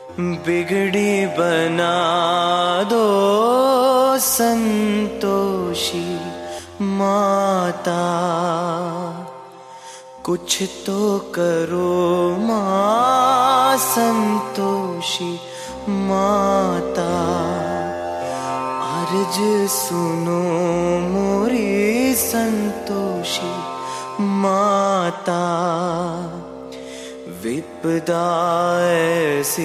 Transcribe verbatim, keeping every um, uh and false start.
बिगड़ी बना दो संतोषी माता, कुछ तो करो माँ संतोषी माता। अर्ज सुनो मोरी संतोषी माता, विपदा ऐसी